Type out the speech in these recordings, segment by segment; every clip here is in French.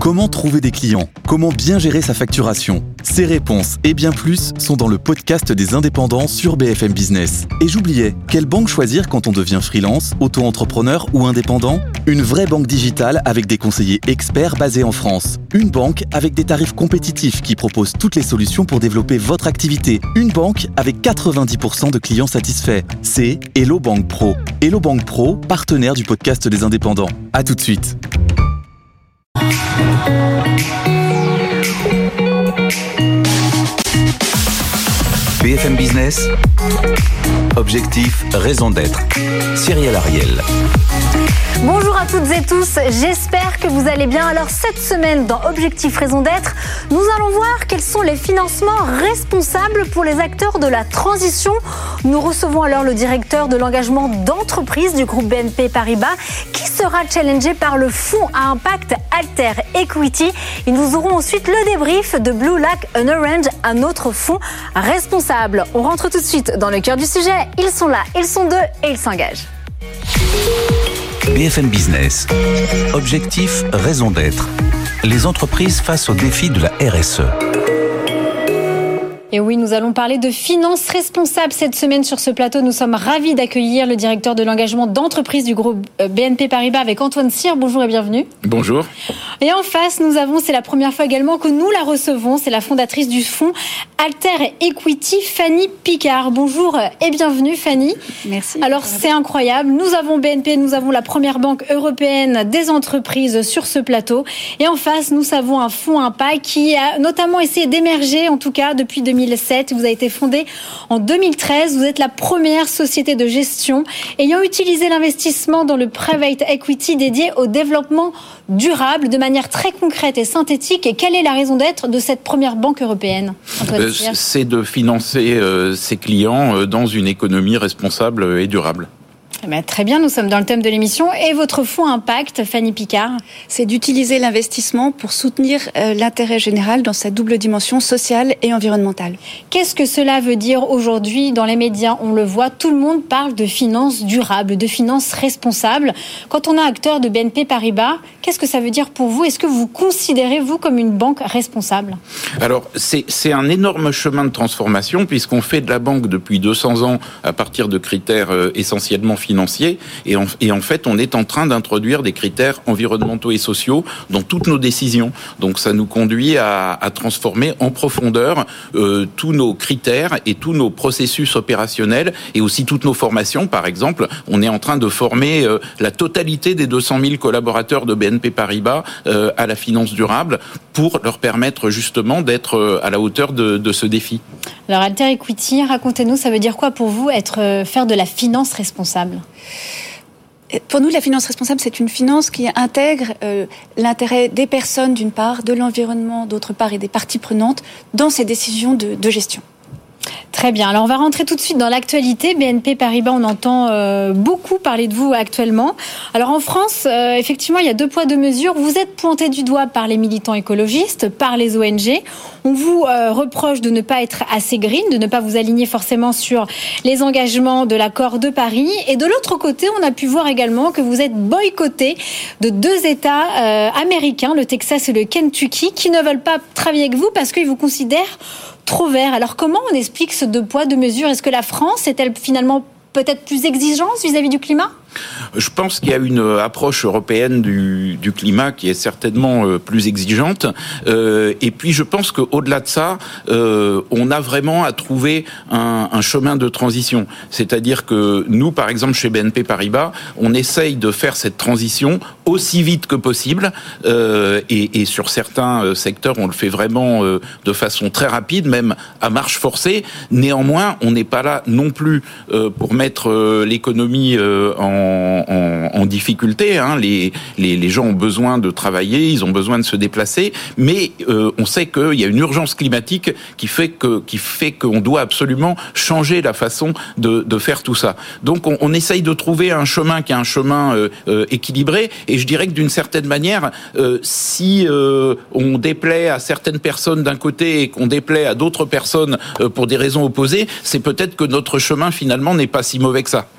Comment trouver des clients ? Comment bien gérer sa facturation ? Ces réponses et bien plus sont dans le podcast des indépendants sur BFM Business. Et j'oubliais, quelle banque choisir quand on devient freelance, auto-entrepreneur ou indépendant ? Une vraie banque digitale avec des conseillers experts basés en France. Une banque avec des tarifs compétitifs qui propose toutes les solutions pour développer votre activité. Une banque avec 90% de clients satisfaits. C'est Hello Bank Pro. Hello Bank Pro, partenaire du podcast des indépendants. À tout de suite. BFM Business, objectif, raison d'être. Cyril Ariel. Bonjour à toutes et tous, j'espère que vous allez bien. Alors cette semaine dans Objectif Raison d'être, nous allons voir quels sont les financements responsables pour les acteurs de la transition. Nous recevons alors le directeur de l'engagement d'entreprise du groupe BNP Paribas qui sera challengé par le fonds à impact Alter Equity. Et nous aurons ensuite le débrief de Blue Lac and Orange, un autre fonds responsable. On rentre tout de suite dans le cœur du sujet. Ils sont là, ils sont deux et ils s'engagent. BFM Business, objectif, raison d'être. Les entreprises face aux défis de la RSE. Et oui, nous allons parler de finances responsables cette semaine sur ce plateau. Nous sommes ravis d'accueillir le directeur de l'engagement d'entreprise du groupe BNP Paribas avec Antoine Cyr. Bonjour et bienvenue. Bonjour. Et en face, nous avons, c'est la première fois également que nous la recevons, c'est la fondatrice du fonds Alter Equity, Fanny Picard. Bonjour et bienvenue Fanny. Merci. Alors c'est incroyable, nous avons BNP, nous avons la première banque européenne des entreprises sur ce plateau. Et en face, nous avons un fonds impact qui a notamment essayé d'émerger, en tout cas depuis 2007. Vous avez été fondé en 2013. Vous êtes la première société de gestion ayant utilisé l'investissement dans le private equity dédié au développement durable de manière très concrète et synthétique. Et quelle est la raison d'être de cette première banque européenne ? C'est de financer ses clients dans une économie responsable et durable. Très bien, nous sommes dans le thème de l'émission. Et votre fonds impact, Fanny Picard ? C'est d'utiliser l'investissement pour soutenir l'intérêt général dans sa double dimension sociale et environnementale. Qu'est-ce que cela veut dire aujourd'hui dans les médias ? On le voit, tout le monde parle de finances durables, de finances responsables. Quand on est acteur de BNP Paribas, qu'est-ce que ça veut dire pour vous ? Est-ce que vous considérez, vous, comme une banque responsable ? Alors, c'est un énorme chemin de transformation puisqu'on fait de la banque depuis 200 ans à partir de critères essentiellement financiers et en fait on est en train d'introduire des critères environnementaux et sociaux dans toutes nos décisions. Donc ça nous conduit à transformer en profondeur tous nos critères et tous nos processus opérationnels et aussi toutes nos formations. Par exemple, on est en train de former la totalité des 200 000 collaborateurs de BNP Paribas à la finance durable pour leur permettre justement d'être à la hauteur de ce défi. Alors Alter Equity, racontez-nous, ça veut dire quoi pour vous faire de la finance responsable ? Pour nous, la finance responsable, c'est une finance qui intègre l'intérêt des personnes d'une part, de l'environnement d'autre part et des parties prenantes dans ces décisions de gestion. Très bien. Alors, on va rentrer tout de suite dans l'actualité. BNP Paribas, on entend beaucoup parler de vous actuellement. Alors, en France, effectivement, il y a 2 poids 2 mesures. Vous êtes pointé du doigt par les militants écologistes, par les ONG. On vous reproche de ne pas être assez green, de ne pas vous aligner forcément sur les engagements de l'accord de Paris. Et de l'autre côté, on a pu voir également que vous êtes boycotté de 2 États américains, le Texas et le Kentucky, qui ne veulent pas travailler avec vous parce qu'ils vous considèrent trop vert. Alors comment on explique ce 2 poids 2 mesures ? Est-ce que la France est-elle finalement peut-être plus exigeante vis-à-vis du climat ? Je pense qu'il y a une approche européenne du climat qui est certainement plus exigeante. Et puis je pense qu'au-delà de ça, on a vraiment à trouver un chemin de transition. C'est-à-dire que nous, par exemple, chez BNP Paribas, on essaye de faire cette transition aussi vite que possible. Et sur certains secteurs, on le fait vraiment de façon très rapide, même à marche forcée. Néanmoins, on n'est pas là non plus pour mettre l'économie en difficulté. Les gens ont besoin de travailler, ils ont besoin de se déplacer, mais on sait qu'il y a une urgence climatique qui fait qu'on doit absolument changer la façon de faire tout ça. Donc on essaye de trouver un chemin qui est un chemin équilibré, et je dirais que d'une certaine manière, si on déplaît à certaines personnes d'un côté et qu'on déplaît à d'autres personnes pour des raisons opposées, c'est peut-être que notre chemin finalement n'est pas si mauvais que ça.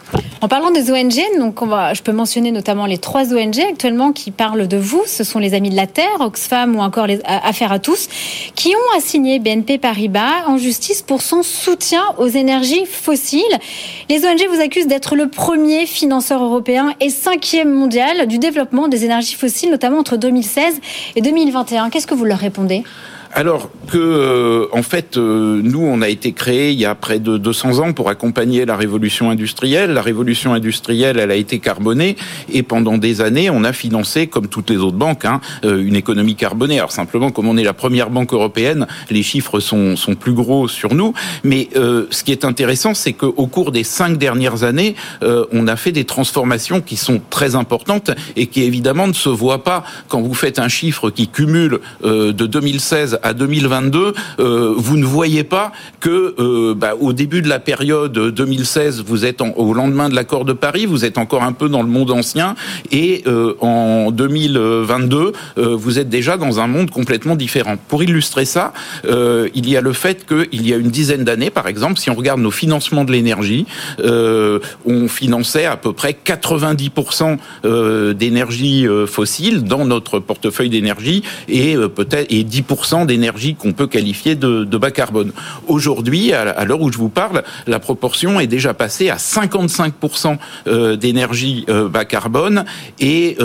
En parlant des ONG, donc je peux mentionner notamment les 3 ONG actuellement qui parlent de vous. Ce sont les Amis de la Terre, Oxfam ou encore les Affaires à tous, qui ont assigné BNP Paribas en justice pour son soutien aux énergies fossiles. Les ONG vous accusent d'être le premier financeur européen et 5e mondial du développement des énergies fossiles, notamment entre 2016 et 2021. Qu'est-ce que vous leur répondez ? Alors que, en fait, nous, on a été créé il y a près de 200 ans pour accompagner la révolution industrielle. La révolution industrielle, elle a été carbonée et pendant des années, on a financé, comme toutes les autres banques, une économie carbonée. Alors simplement, comme on est la première banque européenne, les chiffres sont plus gros sur nous. Mais ce qui est intéressant, c'est qu'au cours des 5 dernières années, on a fait des transformations qui sont très importantes et qui évidemment ne se voient pas quand vous faites un chiffre qui cumule de 2016 à 2022, vous ne voyez pas que au début de la période 2016, vous êtes au lendemain de l'accord de Paris, vous êtes encore un peu dans le monde ancien, et en 2022, vous êtes déjà dans un monde complètement différent. Pour illustrer ça, il y a le fait qu'il y a une dizaine d'années, par exemple, si on regarde nos financements de l'énergie, on finançait à peu près 90% d'énergie fossile dans notre portefeuille d'énergie et peut-être 10% d'énergie qu'on peut qualifier de bas carbone. Aujourd'hui, à l'heure où je vous parle, la proportion est déjà passée à 55% d'énergie bas carbone et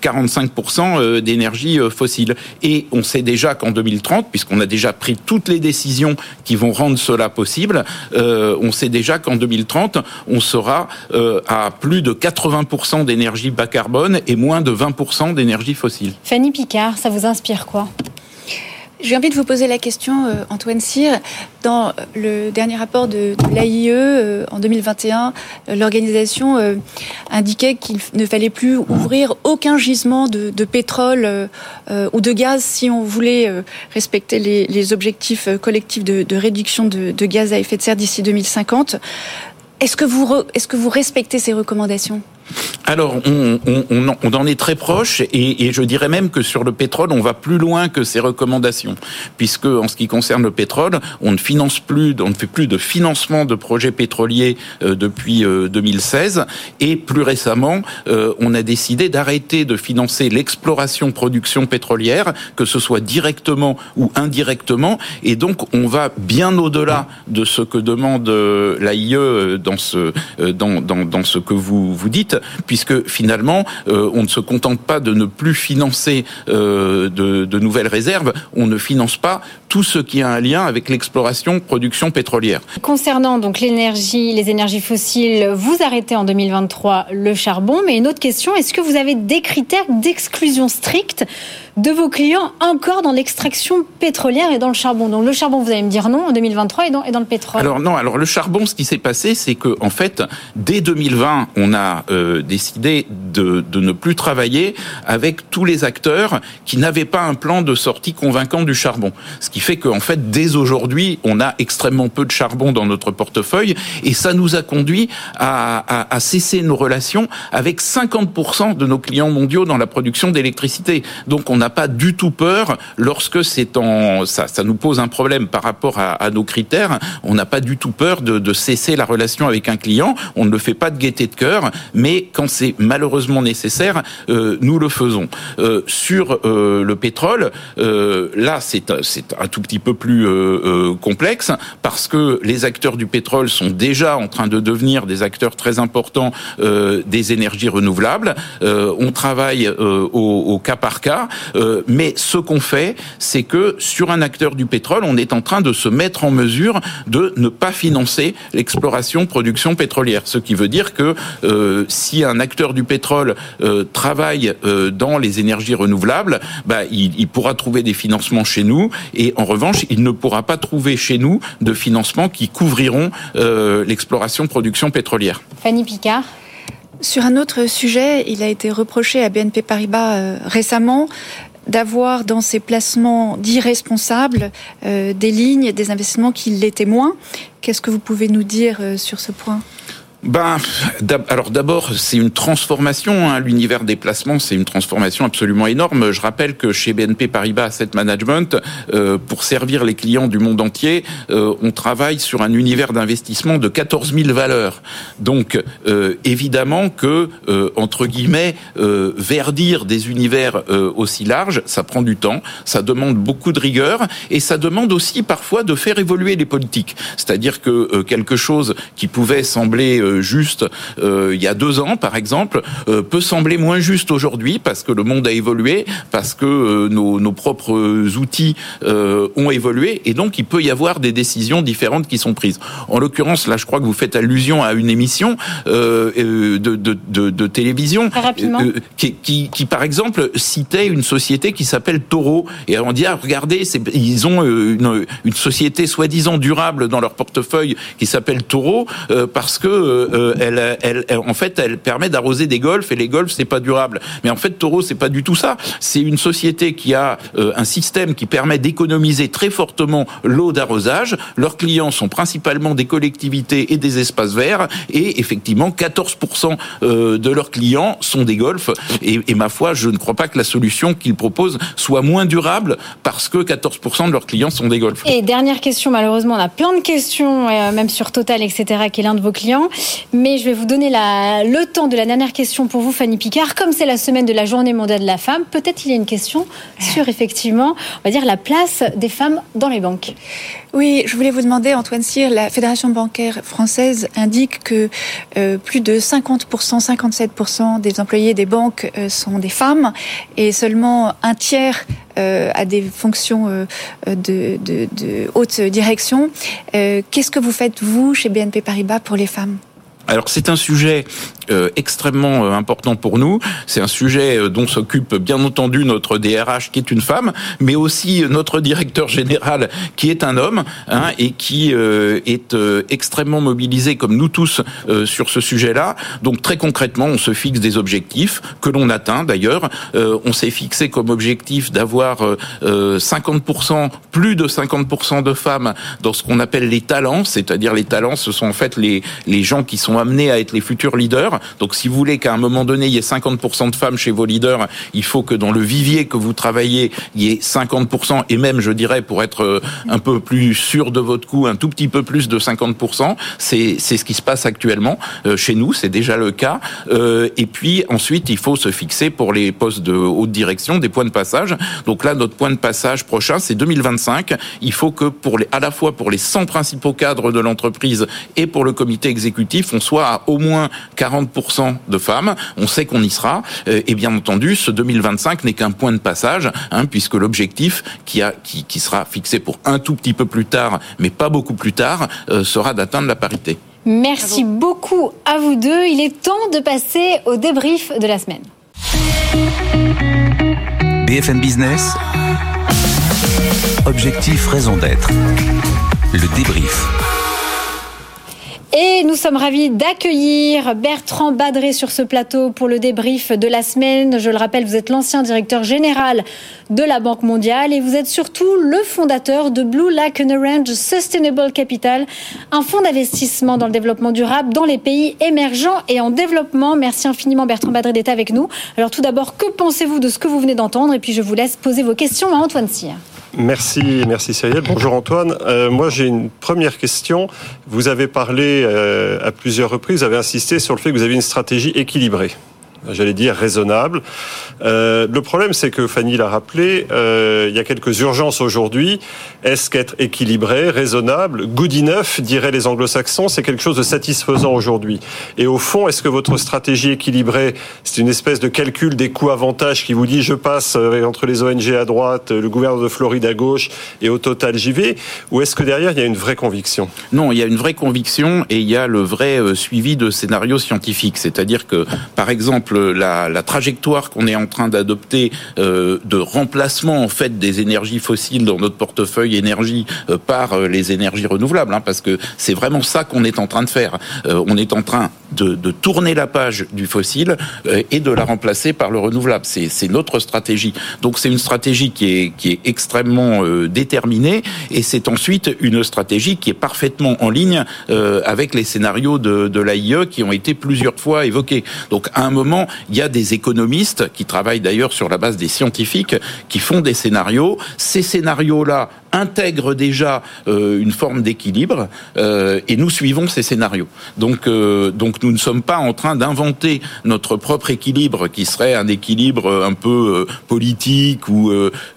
45% d'énergie fossile. Et on sait déjà qu'en 2030, puisqu'on a déjà pris toutes les décisions qui vont rendre cela possible, on sait déjà qu'en 2030, on sera à plus de 80% d'énergie bas carbone et moins de 20% d'énergie fossile. Fanny Picard, ça vous inspire quoi ? J'ai envie de vous poser la question, Antoine Cyr. Dans le dernier rapport de l'AIE, en 2021, l'organisation indiquait qu'il ne fallait plus ouvrir aucun gisement de pétrole ou de gaz si on voulait respecter les objectifs collectifs de réduction de gaz à effet de serre d'ici 2050. Est-ce que vous respectez ces recommandations ? Alors, on en est très proche et je dirais même que sur le pétrole, on va plus loin que ces recommandations, puisque en ce qui concerne le pétrole, on ne fait plus de financement de projets pétroliers depuis 2016 et plus récemment, on a décidé d'arrêter de financer l'exploration-production pétrolière, que ce soit directement ou indirectement, et donc on va bien au-delà de ce que demande l'AIE dans ce que vous dites, puisque finalement, on ne se contente pas de ne plus financer de nouvelles réserves, on ne finance pas tout ce qui a un lien avec l'exploration, production pétrolière. Concernant donc les énergies fossiles, vous arrêtez en 2023 le charbon, mais une autre question, est-ce que vous avez des critères d'exclusion stricts de vos clients encore dans l'extraction pétrolière et dans le charbon? Donc le charbon, vous allez me dire non en 2023 et dans le pétrole. Alors le charbon, ce qui s'est passé, c'est que en fait, dès 2020, on a décidé de ne plus travailler avec tous les acteurs qui n'avaient pas un plan de sortie convaincant du charbon. Ce qui fait qu'en fait, dès aujourd'hui, on a extrêmement peu de charbon dans notre portefeuille et ça nous a conduit à cesser nos relations avec 50% de nos clients mondiaux dans la production d'électricité. Donc on n'a pas du tout peur lorsque ça nous pose un problème par rapport à nos critères. On n'a pas du tout peur de cesser la relation avec un client. On ne le fait pas de gaieté de cœur, mais quand c'est malheureusement nécessaire, nous le faisons. Sur le pétrole, là c'est un tout petit peu plus complexe parce que les acteurs du pétrole sont déjà en train de devenir des acteurs très importants des énergies renouvelables. On travaille au cas par cas. Mais ce qu'on fait, c'est que sur un acteur du pétrole, on est en train de se mettre en mesure de ne pas financer l'exploration-production pétrolière. Ce qui veut dire que si un acteur du pétrole travaille dans les énergies renouvelables, il pourra trouver des financements chez nous et en revanche, il ne pourra pas trouver chez nous de financements qui couvriront l'exploration-production pétrolière. Fanny Picard. Sur un autre sujet, il a été reproché à BNP Paribas récemment d'avoir dans ses placements dits responsables des lignes et des investissements qui l'étaient moins. Qu'est-ce que vous pouvez nous dire sur ce point ? Alors d'abord, c'est une transformation. L'univers des placements, c'est une transformation absolument énorme. Je rappelle que chez BNP Paribas Asset Management, pour servir les clients du monde entier, on travaille sur un univers d'investissement de 14 000 valeurs. Donc, évidemment que, entre guillemets, verdir des univers aussi larges, ça prend du temps, ça demande beaucoup de rigueur, et ça demande aussi parfois de faire évoluer les politiques. C'est-à-dire que quelque chose qui pouvait sembler juste il y a 2 ans, par exemple, peut sembler moins juste aujourd'hui parce que le monde a évolué, parce que nos propres outils ont évolué, et donc il peut y avoir des décisions différentes qui sont prises. En l'occurrence, là, je crois que vous faites allusion à une émission de télévision qui, par exemple, citait une société qui s'appelle Toro, et on dit regardez, ils ont une société soi-disant durable dans leur portefeuille qui s'appelle Toro parce que en fait, elle permet d'arroser des golfs, et les golfs, c'est pas durable. Mais en fait, Toro, c'est pas du tout ça. C'est une société qui a un système qui permet d'économiser très fortement l'eau d'arrosage. Leurs clients sont principalement des collectivités et des espaces verts, et effectivement, 14% de leurs clients sont des golfs. Et ma foi, je ne crois pas que la solution qu'ils proposent soit moins durable parce que 14% de leurs clients sont des golfs. Et dernière question, malheureusement, on a plein de questions, même sur Total, etc., qui est l'un de vos clients. Mais je vais vous donner le temps de la dernière question pour vous, Fanny Picard. Comme c'est la semaine de la Journée mondiale de la femme, peut-être il y a une question sur, effectivement, on va dire, la place des femmes dans les banques. Oui, je voulais vous demander, Antoine Cyr, la Fédération bancaire française indique que plus de 50%, 57% des employés des banques sont des femmes, et seulement un tiers à des fonctions de haute direction. Qu'est-ce que vous faites, vous, chez BNP Paribas, pour les femmes ? Alors c'est un sujet extrêmement important pour nous. C'est un sujet dont s'occupe bien entendu notre DRH qui est une femme, mais aussi notre directeur général qui est un homme, et qui est extrêmement mobilisé comme nous tous sur ce sujet-là. Donc très concrètement, on se fixe des objectifs que l'on atteint d'ailleurs. On s'est fixé comme objectif d'avoir 50%, plus de 50% de femmes dans ce qu'on appelle les talents, c'est-à-dire les talents, ce sont en fait les gens qui sont amenés à être les futurs leaders. Donc si vous voulez qu'à un moment donné il y ait 50% de femmes chez vos leaders, il faut que dans le vivier que vous travaillez, il y ait 50%, et même je dirais, pour être un peu plus sûr de votre coup, un tout petit peu plus de 50%. C'est ce qui se passe actuellement chez nous, c'est déjà le cas. Et puis ensuite il faut se fixer pour les postes de haute direction des points de passage. Donc là notre point de passage prochain c'est 2025. Il faut que à la fois pour les 100 principaux cadres de l'entreprise et pour le comité exécutif, on soit à au moins 40% de femmes. On sait qu'on y sera. Et bien entendu, ce 2025 n'est qu'un point de passage, puisque l'objectif qui sera fixé pour un tout petit peu plus tard, mais pas beaucoup plus tard, sera d'atteindre la parité. Merci beaucoup à vous deux. Il est temps de passer au débrief de la semaine. BFM Business, objectif, raison d'être. Le débrief. Et nous sommes ravis d'accueillir Bertrand Badré sur ce plateau pour le débrief de la semaine. Je le rappelle, vous êtes l'ancien directeur général de la Banque mondiale et vous êtes surtout le fondateur de Blue Lake and Orange Sustainable Capital, un fonds d'investissement dans le développement durable dans les pays émergents et en développement. Merci infiniment Bertrand Badré d'être avec nous. Alors tout d'abord, que pensez-vous de ce que vous venez d'entendre? Et puis je vous laisse poser vos questions à Antoine Cyr. Merci Cyrielle. Bonjour Antoine. Moi j'ai une première question. Vous avez parlé à plusieurs reprises, vous avez insisté sur le fait que vous avez une stratégie équilibrée. J'allais dire raisonnable. Le problème, c'est que Fanny l'a rappelé, il y a quelques urgences aujourd'hui. Est-ce qu'être équilibré, raisonnable, good enough, diraient les anglo-saxons, c'est quelque chose de satisfaisant aujourd'hui? Et au fond, est-ce que votre stratégie équilibrée, c'est une espèce de calcul des coûts-avantages qui vous dit je passe entre les ONG à droite, le gouverneur de Floride à gauche et au total j'y vais? Ou est-ce que derrière, il y a une vraie conviction? Non, il y a une vraie conviction et il y a le vrai suivi de scénarios scientifiques. C'est-à-dire que, par exemple, la trajectoire qu'on est en train d'adopter de remplacement en fait des énergies fossiles dans notre portefeuille énergie par les énergies renouvelables, parce que c'est vraiment ça qu'on est en train de faire. On est en train de tourner la page du fossile et de la remplacer par le renouvelable. C'est notre stratégie. Donc c'est une stratégie qui est extrêmement déterminée, et c'est ensuite une stratégie qui est parfaitement en ligne avec les scénarios de l'AIE qui ont été plusieurs fois évoqués. Donc à un moment, il y a des économistes qui travaillent d'ailleurs sur la base des scientifiques qui font des scénarios. Ces scénarios-là intègrent déjà une forme d'équilibre et nous suivons ces scénarios. Donc nous ne sommes pas en train d'inventer notre propre équilibre qui serait un équilibre un peu politique ou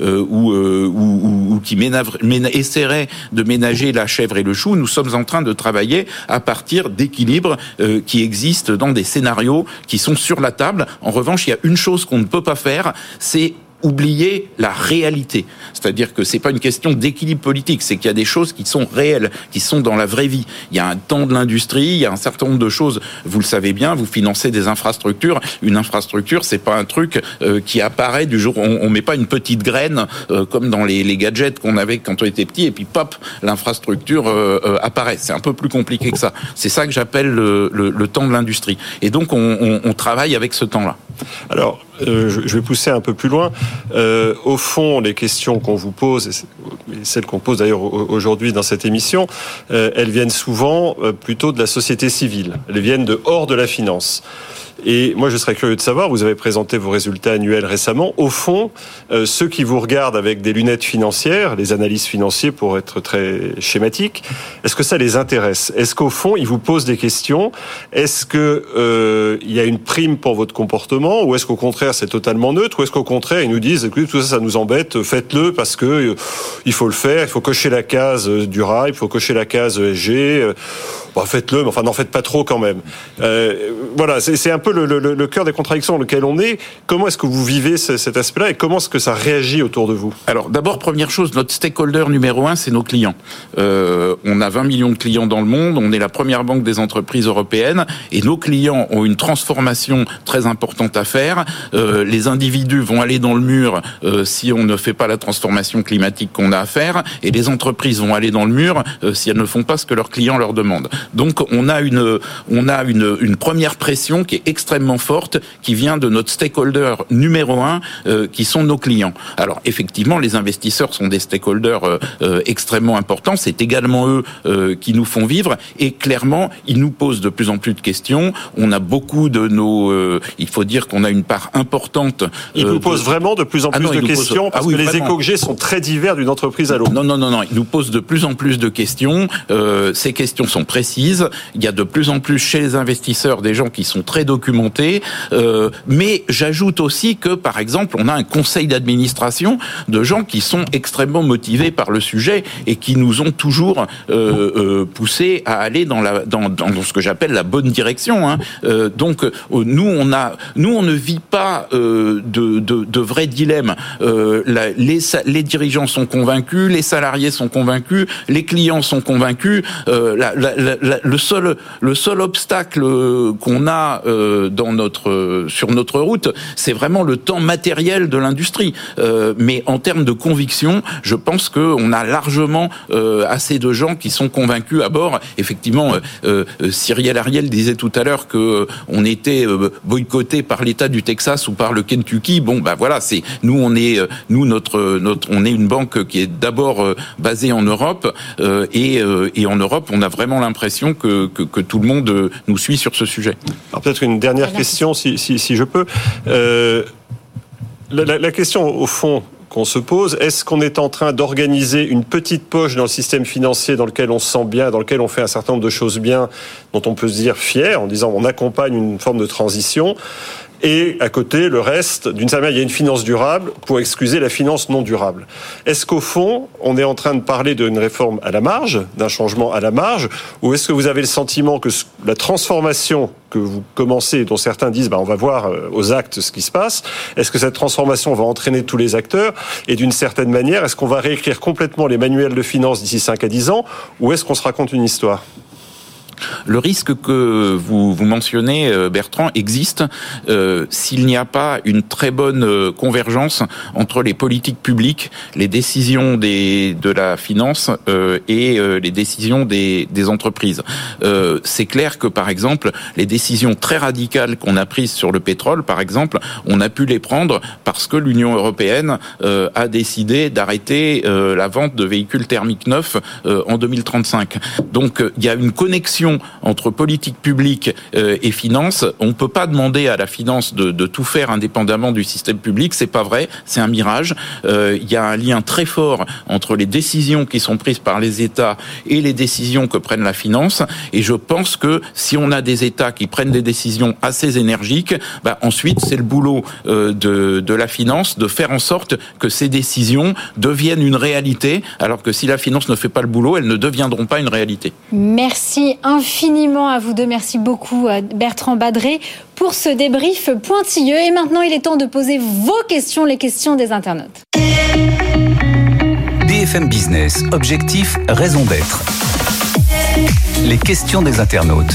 qui essaierait de ménager la chèvre et le chou. Nous sommes en train de travailler à partir d'équilibres qui existent dans des scénarios qui sont sur la table. En revanche, il y a une chose qu'on ne peut pas faire, c'est oublier la réalité. C'est-à-dire que c'est pas une question d'équilibre politique, c'est qu'il y a des choses qui sont réelles, qui sont dans la vraie vie. Il y a un temps de l'industrie, il y a un certain nombre de choses, vous le savez bien, vous financez des infrastructures. Une infrastructure, c'est pas un truc qui apparaît du jour, on met pas une petite graine comme dans les gadgets qu'on avait quand on était petit et puis pop, l'infrastructure apparaît. C'est un peu plus compliqué que ça. C'est ça que j'appelle le temps de l'industrie. Et donc on travaille avec ce temps-là. Alors, je vais pousser un peu plus loin. Au fond, les questions qu'on vous pose, et celles qu'on pose d'ailleurs aujourd'hui dans cette émission, elles viennent souvent plutôt de la société civile. Elles viennent de hors de la finance. Et moi, je serais curieux de savoir, vous avez présenté vos résultats annuels récemment. Au fond, ceux qui vous regardent avec des lunettes financières, les analystes financiers pour être très schématique, est-ce que ça les intéresse ? Est-ce qu'au fond, ils vous posent des questions ? Est-ce que il y a une prime pour votre comportement ? Ou est-ce qu'au contraire, c'est totalement neutre ? Ou est-ce qu'au contraire, ils nous disent, écoutez, tout ça, ça nous embête, faites-le parce que il faut le faire, il faut cocher la case durable, il faut cocher la case ESG. Bon, faites-le, mais enfin, n'en faites pas trop quand même. Voilà, c'est un peu le cœur des contradictions dans lequel on est. Comment est-ce que vous vivez cet aspect-là et comment est-ce que ça réagit autour de vous ? Alors, d'abord, première chose, notre stakeholder numéro 1, c'est nos clients. On a 20 millions de clients dans le monde, on est la première banque des entreprises européennes et nos clients ont une transformation très importante à faire. Les individus vont aller dans le mur si on ne fait pas la transformation climatique qu'on a à faire et les entreprises vont aller dans le mur si elles ne font pas ce que leurs clients leur demandent. Donc, on a une première pression qui est extrêmement forte, qui vient de notre stakeholder numéro 1, qui sont nos clients. Alors, effectivement, les investisseurs sont des stakeholders extrêmement importants. C'est également eux qui nous font vivre. Et clairement, ils nous posent de plus en plus de questions. On a beaucoup de nos... il faut dire qu'on a une part importante... Ils vous posent vraiment de plus en plus de questions parce que les échos que j'ai sont très divers d'une entreprise à l'autre. Non. Ils nous posent de plus en plus de questions. Ces questions sont précises. Il y a de plus en plus chez les investisseurs des gens qui sont très documentés, mais j'ajoute aussi que, par exemple, on a un conseil d'administration de gens qui sont extrêmement motivés par le sujet et qui nous ont toujours poussés à aller dans ce que j'appelle la bonne direction. Donc, nous, on ne vit pas de vrais dilemmes. Les dirigeants sont convaincus, les salariés sont convaincus, les clients sont convaincus. Le seul obstacle qu'on a sur notre route, c'est vraiment le temps matériel de l'industrie. Mais en termes de conviction, je pense qu'on a largement assez de gens qui sont convaincus à bord. Effectivement, Cyrielle Ariel disait tout à l'heure que on était boycotté par l'État du Texas ou par le Kentucky. Bon, bah voilà, on est une banque qui est d'abord basée en Europe et en Europe, on a vraiment l'impression que tout le monde nous suit sur ce sujet. Alors peut-être une dernière question, si je peux. La question, au fond, qu'on se pose, est-ce qu'on est en train d'organiser une petite poche dans le système financier dans lequel on se sent bien, dans lequel on fait un certain nombre de choses bien, dont on peut se dire fier, en disant on accompagne une forme de transition, et à côté, le reste, d'une certaine manière, il y a une finance durable pour excuser la finance non durable. Est-ce qu'au fond, on est en train de parler d'une réforme à la marge, d'un changement à la marge, ou est-ce que vous avez le sentiment que la transformation que vous commencez, dont certains disent on va voir aux actes ce qui se passe, est-ce que cette transformation va entraîner tous les acteurs, et d'une certaine manière, est-ce qu'on va réécrire complètement les manuels de finance d'ici 5 à 10 ans, ou est-ce qu'on se raconte une histoire ? Le risque que vous mentionnez, Bertrand, existe s'il n'y a pas une très bonne convergence entre les politiques publiques, les décisions de la finance et les décisions des entreprises. C'est clair que, par exemple, les décisions très radicales qu'on a prises sur le pétrole, par exemple, on a pu les prendre parce que l'Union européenne a décidé d'arrêter la vente de véhicules thermiques neufs en 2035. Donc, il y a une connexion entre politique publique et finance. On ne peut pas demander à la finance de tout faire indépendamment du système public, c'est pas vrai, c'est un mirage. Il y a un lien très fort entre les décisions qui sont prises par les États et les décisions que prennent la finance, et je pense que si on a des États qui prennent des décisions assez énergiques, ensuite c'est le boulot de la finance de faire en sorte que ces décisions deviennent une réalité, alors que si la finance ne fait pas le boulot, elles ne deviendront pas une réalité. Merci infiniment à vous deux, merci beaucoup Bertrand Badré pour ce débrief pointilleux. Et maintenant il est temps de poser vos questions, les questions des internautes. BFM Business, objectif, raison d'être. Les questions des internautes.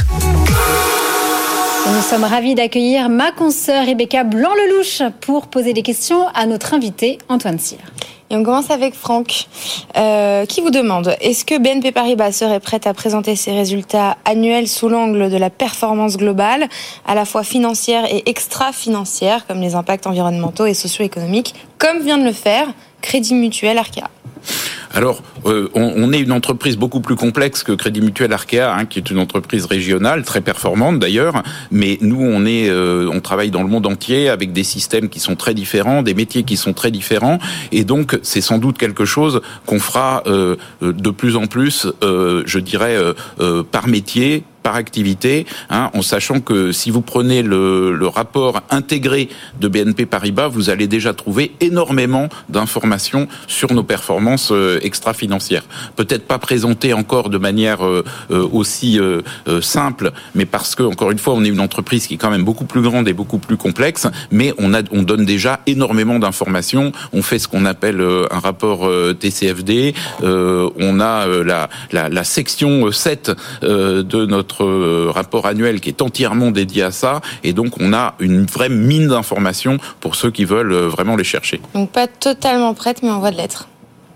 Nous sommes ravis d'accueillir ma consoeur Rebecca Blanc-Lelouch pour poser des questions à notre invité Antoine Cyr. Et on commence avec Franck, qui vous demande, est-ce que BNP Paribas serait prête à présenter ses résultats annuels sous l'angle de la performance globale, à la fois financière et extra-financière, comme les impacts environnementaux et socio-économiques, comme vient de le faire Crédit Mutuel Arkea? Alors, on est une entreprise beaucoup plus complexe que Crédit Mutuel Arkea, qui est une entreprise régionale, très performante d'ailleurs, mais nous, on travaille dans le monde entier avec des systèmes qui sont très différents, des métiers qui sont très différents, et donc c'est sans doute quelque chose qu'on fera de plus en plus, je dirais, par métier, par activité, en sachant que si vous prenez le rapport intégré de BNP Paribas, vous allez déjà trouver énormément d'informations sur nos performances extra-financières. Peut-être pas présentées encore de manière aussi simple, mais parce que, encore une fois, on est une entreprise qui est quand même beaucoup plus grande et beaucoup plus complexe, mais on donne déjà énormément d'informations. On fait ce qu'on appelle un rapport TCFD. On a la section 7 de notre rapport annuel qui est entièrement dédié à ça, et donc on a une vraie mine d'informations pour ceux qui veulent vraiment les chercher. Donc pas totalement prête, mais en voie de l'être.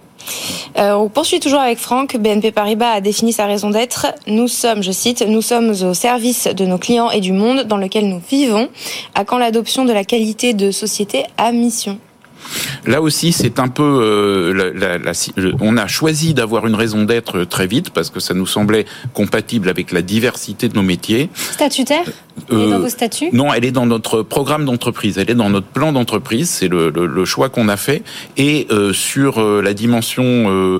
On poursuit toujours avec Franck. BNP Paribas a défini sa raison d'être. Nous sommes, je cite, nous sommes au service de nos clients et du monde dans lequel nous vivons. À quand l'adoption de la qualité de société à mission ? Là aussi, c'est un peu... on a choisi d'avoir une raison d'être très vite parce que ça nous semblait compatible avec la diversité de nos métiers. Statutaire ? Elle est dans vos statuts ? Non, elle est dans notre programme d'entreprise. Elle est dans notre plan d'entreprise. C'est le choix qu'on a fait. Et sur la dimension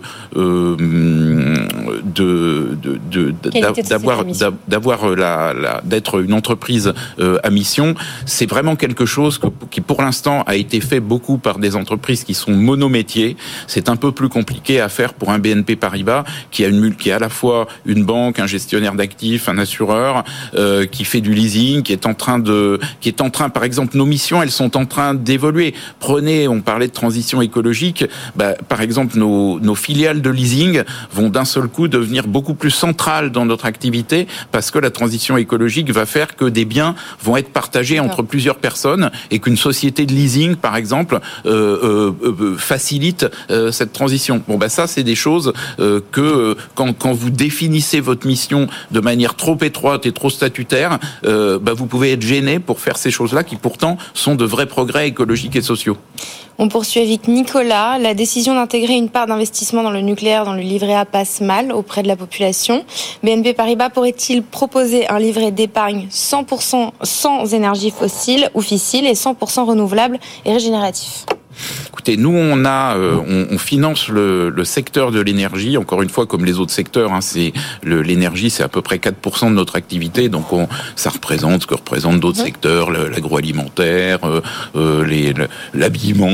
d'être une entreprise à mission, c'est vraiment quelque chose qui, pour l'instant, a été fait beaucoup par des entreprises qui sont monométiers. C'est un peu plus compliqué à faire pour un BNP Paribas qui a à la fois une banque, un gestionnaire d'actifs, un assureur, qui fait du leasing, qui est en train, par exemple, nos missions, elles sont en train d'évoluer. On parlait de transition écologique, par exemple, nos filiales de leasing vont d'un seul coup devenir beaucoup plus centrales dans notre activité parce que la transition écologique va faire que des biens vont être partagés entre plusieurs personnes et qu'une société de leasing, par exemple, facilite cette transition. Ça, c'est des choses que quand vous définissez votre mission de manière trop étroite et trop statutaire, vous pouvez être gêné pour faire ces choses-là qui pourtant sont de vrais progrès écologiques et sociaux. On poursuit avec Nicolas. La décision d'intégrer une part d'investissement dans le nucléaire dans le livret A passe mal auprès de la population. BNP Paribas pourrait-il proposer un livret d'épargne 100% sans énergie fossile ou fissile et 100% renouvelable et régénératif ? Écoutez, nous on finance le secteur de l'énergie, encore une fois comme les autres secteurs, l'énergie c'est à peu près 4% de notre activité, donc ça représente ce que représentent d'autres secteurs, l'agroalimentaire, l'habillement,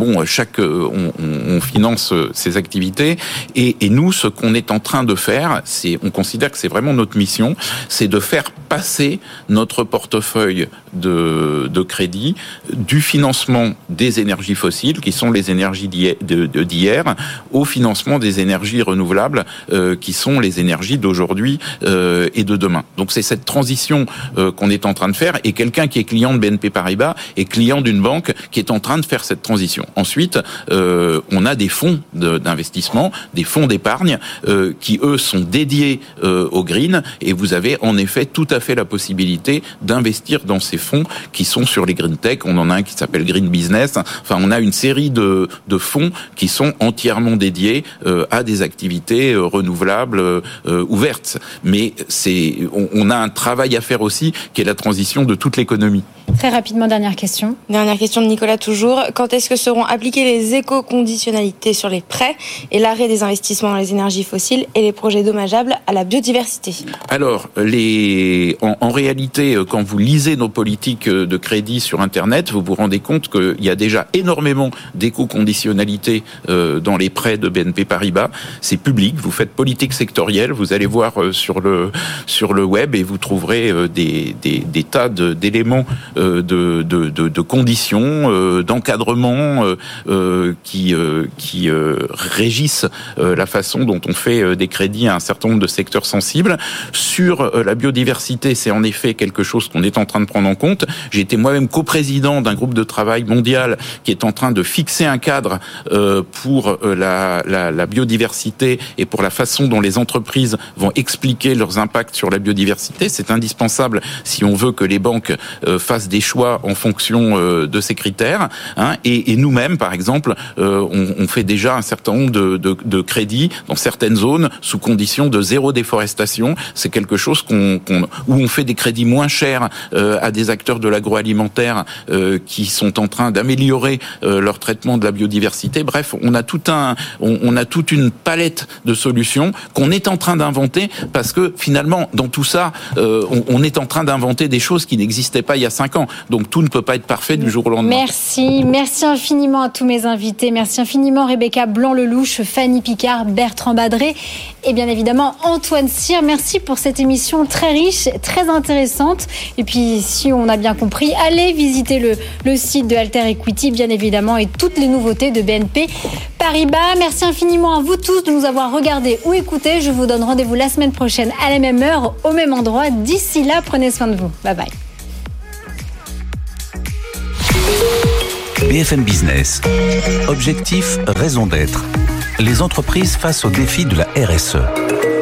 on finance ces activités et nous ce qu'on est en train de faire, on considère que c'est vraiment notre mission, c'est de faire passer notre portefeuille de crédit du financement des énergies fossiles fossiles, qui sont les énergies d'hier, au financement des énergies renouvelables, qui sont les énergies d'aujourd'hui et de demain. Donc c'est cette transition qu'on est en train de faire, et quelqu'un qui est client de BNP Paribas est client d'une banque qui est en train de faire cette transition. Ensuite, on a des fonds d'investissement, des fonds d'épargne qui, eux, sont dédiés au green, et vous avez en effet tout à fait la possibilité d'investir dans ces fonds qui sont sur les green tech. On en a un qui s'appelle Green Business. Enfin, on a une série de fonds qui sont entièrement dédiés à des activités renouvelables ouvertes. Mais on a un travail à faire aussi, qui est la transition de toute l'économie. Très rapidement, dernière question. Dernière question de Nicolas toujours. Quand est-ce que seront appliquées les éco-conditionnalités sur les prêts et l'arrêt des investissements dans les énergies fossiles et les projets dommageables à la biodiversité? Alors, en réalité, quand vous lisez nos politiques de crédit sur Internet, vous vous rendez compte qu'il y a déjà énormément d'éco-conditionnalités dans les prêts de BNP Paribas. C'est public, vous faites politique sectorielle, vous allez voir sur le web, et vous trouverez des tas d'éléments de conditions, d'encadrement qui régissent la façon dont on fait des crédits à un certain nombre de secteurs sensibles. Sur la biodiversité, c'est en effet quelque chose qu'on est en train de prendre en compte. J'ai été moi-même coprésident d'un groupe de travail mondial qui est en train de fixer un cadre pour la biodiversité et pour la façon dont les entreprises vont expliquer leurs impacts sur la biodiversité. C'est indispensable si on veut que les banques fassent des choix en fonction de ces critères. Et nous-mêmes, par exemple, on fait déjà un certain nombre de crédits dans certaines zones sous condition de zéro déforestation. C'est quelque chose où on fait des crédits moins chers à des acteurs de l'agroalimentaire qui sont en train d'améliorer leur traitement de la biodiversité. Bref, on a toute une palette de solutions qu'on est en train d'inventer, parce que finalement, dans tout ça, on est en train d'inventer des choses qui n'existaient pas il y a 5 ans. Donc tout ne peut pas être parfait du jour au lendemain. Merci infiniment à tous mes invités. Merci infiniment Rebecca Blanc-Lelouch, Fanny Picard, Bertrand Badré et bien évidemment Antoine Cyr. Merci pour cette émission très riche, très intéressante. Et puis, si on a bien compris, allez visiter le site de Alter Equity, bien évidemment, et toutes les nouveautés de BNP Paribas. Merci infiniment à vous tous de nous avoir regardés ou écoutés. Je vous donne rendez-vous la semaine prochaine à la même heure, au même endroit. D'ici là, prenez soin de vous. Bye bye. BFM Business. Objectif, raison d'être. Les entreprises face aux défis de la RSE.